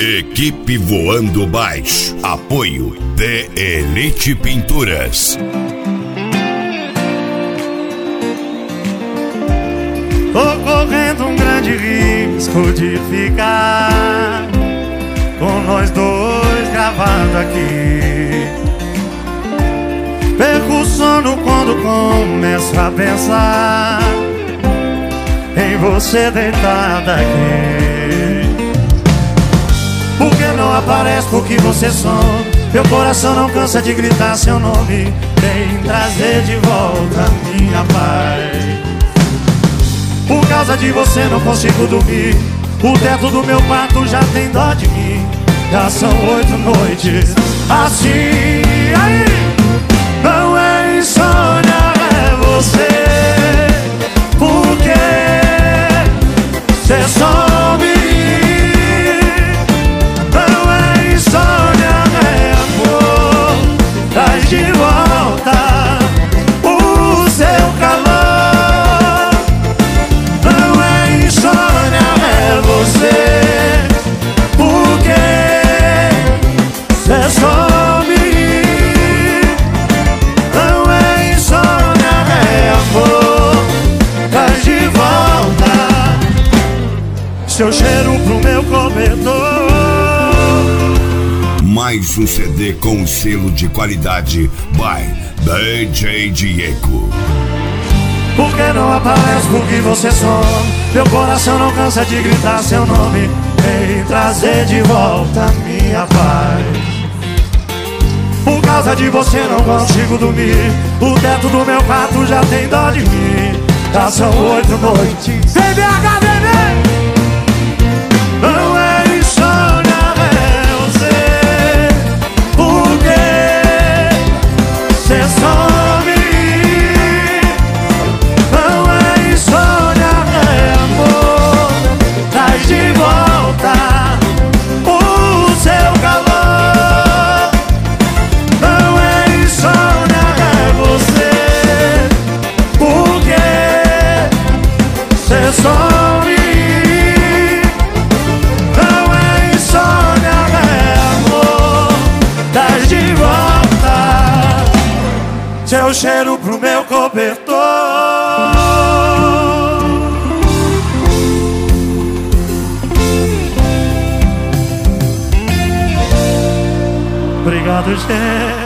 Equipe Voando Baixo. Apoio The Elite Pinturas. Tô correndo um grande risco de ficar com nós dois gravado aqui. Perco o sono quando começo a pensar em você deitada aqui. Por que não aparece? Porque você some. Meu coração não cansa de gritar seu nome. Vem trazer de volta minha paz. Por causa de você não consigo dormir. O teto do meu quarto já tem dó de mim. Já são 8 noites assim. Aí, não é insônia, é você. Porque você some. Não é insônia, é amor. Traz de volta o seu calor. Não é insônia, é você. Porque você some. Não é insônia, é amor. Traz de volta seu cheiro pro meu cobertor. Mais um CD com selo de qualidade by DJ Diego. Por que não aparece? Porque você some. Meu coração não cansa de gritar seu nome. Vem trazer de volta minha paz. Por causa de você não consigo dormir. O teto do meu quarto já tem dó de mim. Já são 8 noites sem BH, bebê. Não é insônia, é você. Porque você some. Não é insônia, é amor. Traz de volta o seu calor. Não é insônia, é você. Porque você some. Seu cheiro pro meu cobertor. Obrigado, gente.